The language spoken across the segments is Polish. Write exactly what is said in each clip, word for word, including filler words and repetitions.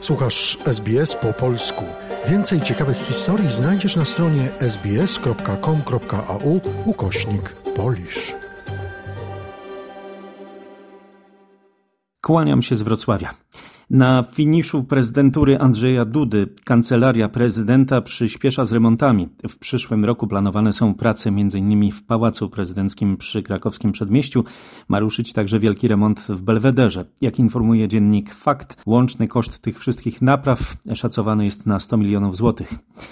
Słuchasz S B S po polsku. Więcej ciekawych historii znajdziesz na stronie sbs.com.au ukośnik Polish. Kłaniam się z Wrocławia. Na finiszu prezydentury Andrzeja Dudy kancelaria prezydenta przyspiesza z remontami. W przyszłym roku planowane są prace m.in. w Pałacu Prezydenckim przy krakowskim Przedmieściu. Ma ruszyć także wielki remont w Belwederze. Jak informuje dziennik Fakt, łączny koszt tych wszystkich napraw szacowany jest na sto milionów złotych.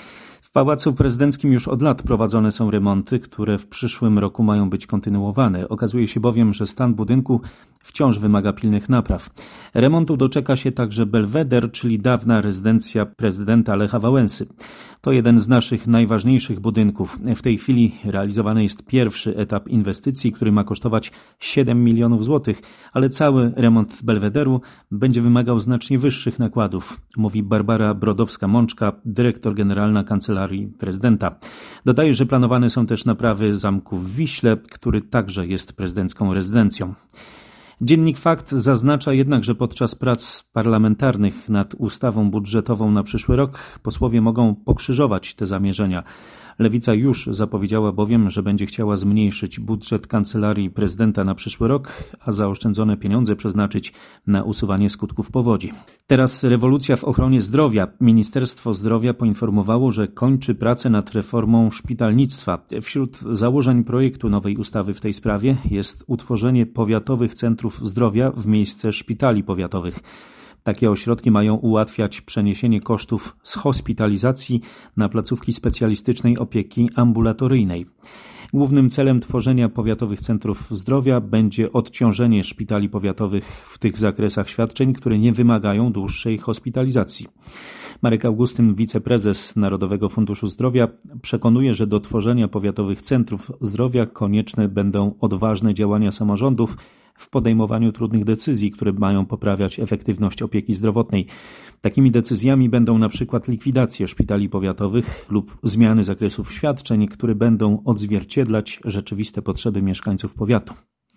W Pałacu Prezydenckim już od lat prowadzone są remonty, które w przyszłym roku mają być kontynuowane. Okazuje się bowiem, że stan budynku wciąż wymaga pilnych napraw. Remontu doczeka się także Belweder, czyli dawna rezydencja prezydenta Lecha Wałęsy. To jeden z naszych najważniejszych budynków. W tej chwili realizowany jest pierwszy etap inwestycji, który ma kosztować siedem milionów złotych, ale cały remont Belwederu będzie wymagał znacznie wyższych nakładów, mówi Barbara Brodowska-Mączka, dyrektor generalna Kancelarii Prezydenta. Dodaje, że planowane są też naprawy zamku w Wiśle, który także jest prezydencką rezydencją. Dziennik Fakt zaznacza jednak, że podczas prac parlamentarnych nad ustawą budżetową na przyszły rok posłowie mogą pokrzyżować te zamierzenia. Lewica już zapowiedziała bowiem, że będzie chciała zmniejszyć budżet Kancelarii Prezydenta na przyszły rok, a zaoszczędzone pieniądze przeznaczyć na usuwanie skutków powodzi. Teraz rewolucja w ochronie zdrowia. Ministerstwo Zdrowia poinformowało, że kończy pracę nad reformą szpitalnictwa. Wśród założeń projektu nowej ustawy w tej sprawie jest utworzenie powiatowych centrów zdrowia w miejsce szpitali powiatowych. Takie ośrodki mają ułatwiać przeniesienie kosztów z hospitalizacji na placówki specjalistycznej opieki ambulatoryjnej. Głównym celem tworzenia powiatowych centrów zdrowia będzie odciążenie szpitali powiatowych w tych zakresach świadczeń, które nie wymagają dłuższej hospitalizacji. Marek Augustyn, wiceprezes Narodowego Funduszu Zdrowia, przekonuje, że do tworzenia powiatowych centrów zdrowia konieczne będą odważne działania samorządów w podejmowaniu trudnych decyzji, które mają poprawiać efektywność opieki zdrowotnej. Takimi decyzjami będą na przykład likwidacje szpitali powiatowych lub zmiany zakresów świadczeń, które będą odzwierciedlać rzeczywiste potrzeby mieszkańców powiatu.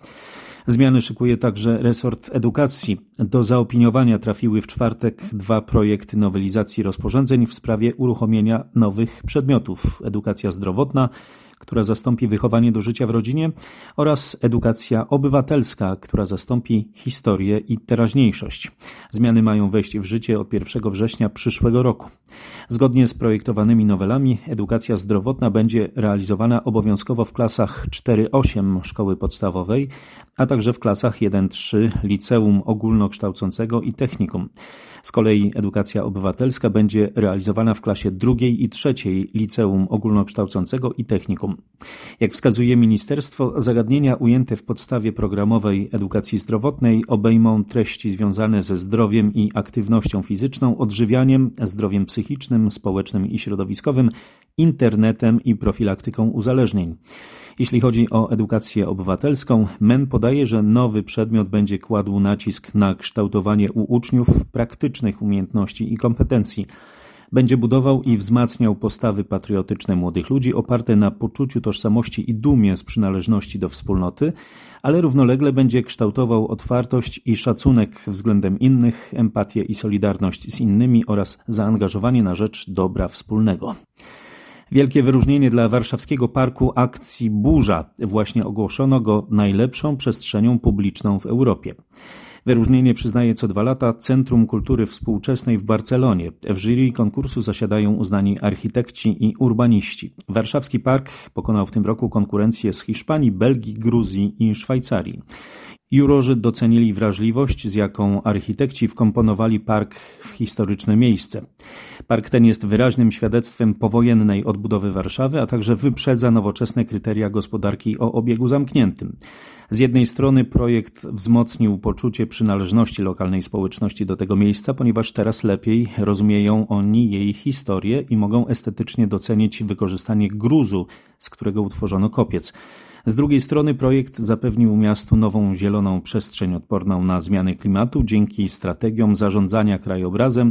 Zmiany szykuje także resort edukacji. Do zaopiniowania trafiły w czwartek dwa projekty nowelizacji rozporządzeń w sprawie uruchomienia nowych przedmiotów: edukacja zdrowotna, która zastąpi wychowanie do życia w rodzinie, oraz edukacja obywatelska, która zastąpi historię i teraźniejszość. Zmiany mają wejść w życie od pierwszego września przyszłego roku. Zgodnie z projektowanymi nowelami edukacja zdrowotna będzie realizowana obowiązkowo w klasach cztery osiem szkoły podstawowej, a także w klasach jeden trzy liceum ogólnokształcącego i technikum. Z kolei edukacja obywatelska będzie realizowana w klasie drugiej i trzeciej liceum ogólnokształcącego i technikum. Jak wskazuje ministerstwo, zagadnienia ujęte w podstawie programowej edukacji zdrowotnej obejmą treści związane ze zdrowiem i aktywnością fizyczną, odżywianiem, zdrowiem psychicznym, społecznym i środowiskowym, internetem i profilaktyką uzależnień. Jeśli chodzi o edukację obywatelską, M E N podaje, że nowy przedmiot będzie kładł nacisk na kształtowanie u uczniów praktycznych umiejętności i kompetencji. Będzie budował i wzmacniał postawy patriotyczne młodych ludzi oparte na poczuciu tożsamości i dumie z przynależności do wspólnoty, ale równolegle będzie kształtował otwartość i szacunek względem innych, empatię i solidarność z innymi oraz zaangażowanie na rzecz dobra wspólnego. Wielkie wyróżnienie dla warszawskiego parku akcji Burza. Właśnie ogłoszono go najlepszą przestrzenią publiczną w Europie. Wyróżnienie przyznaje co dwa lata Centrum Kultury Współczesnej w Barcelonie. W jury konkursu zasiadają uznani architekci i urbaniści. Warszawski park pokonał w tym roku konkurencję z Hiszpanii, Belgii, Gruzji i Szwajcarii. Jurorzy docenili wrażliwość, z jaką architekci wkomponowali park w historyczne miejsce. Park ten jest wyraźnym świadectwem powojennej odbudowy Warszawy, a także wyprzedza nowoczesne kryteria gospodarki o obiegu zamkniętym. Z jednej strony projekt wzmocnił poczucie przynależności lokalnej społeczności do tego miejsca, ponieważ teraz lepiej rozumieją oni jej historię i mogą estetycznie docenić wykorzystanie gruzu, z którego utworzono kopiec. Z drugiej strony projekt zapewnił miastu nową zieloną przestrzeń odporną na zmiany klimatu dzięki strategiom zarządzania krajobrazem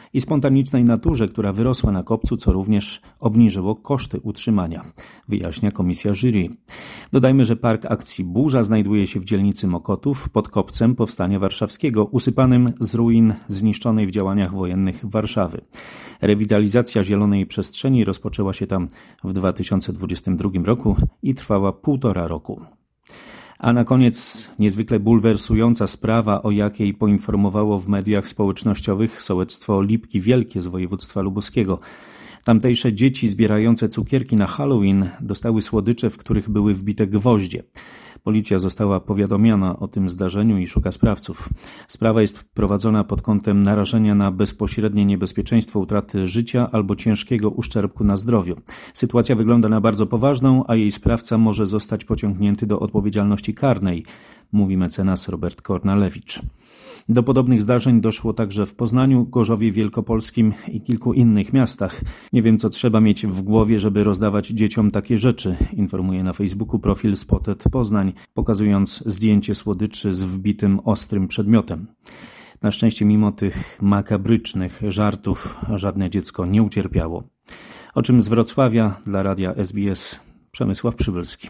i spontanicznej naturze, która wyrosła na kopcu, co również obniżyło koszty utrzymania, wyjaśnia komisja jury. Dodajmy, że park akcji Burza znajduje się w dzielnicy Mokotów pod kopcem Powstania Warszawskiego, usypanym z ruin zniszczonej w działaniach wojennych Warszawy. Rewitalizacja zielonej przestrzeni rozpoczęła się tam w dwa tysiące dwudziestym drugim roku i trwała półtora roku. A na koniec niezwykle bulwersująca sprawa, o jakiej poinformowało w mediach społecznościowych sołectwo Lipki Wielkie z województwa lubuskiego. Tamtejsze dzieci zbierające cukierki na Halloween dostały słodycze, w których były wbite gwoździe. Policja została powiadomiona o tym zdarzeniu i szuka sprawców. Sprawa jest prowadzona pod kątem narażenia na bezpośrednie niebezpieczeństwo utraty życia albo ciężkiego uszczerbku na zdrowiu. Sytuacja wygląda na bardzo poważną, a jej sprawca może zostać pociągnięty do odpowiedzialności karnej, mówi mecenas Robert Kornalewicz. Do podobnych zdarzeń doszło także w Poznaniu, Gorzowie Wielkopolskim i kilku innych miastach. Nie wiem, co trzeba mieć w głowie, żeby rozdawać dzieciom takie rzeczy, informuje na Facebooku profil Spotted Poznań, pokazując zdjęcie słodyczy z wbitym ostrym przedmiotem. Na szczęście mimo tych makabrycznych żartów żadne dziecko nie ucierpiało. O czym z Wrocławia dla radia S B S Przemysław Przybylski.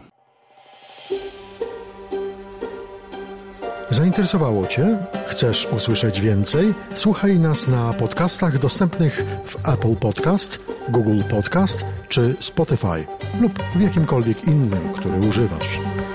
Zainteresowało Cię? Chcesz usłyszeć więcej? Słuchaj nas na podcastach dostępnych w Apple Podcast, Google Podcast czy Spotify lub w jakimkolwiek innym, który używasz.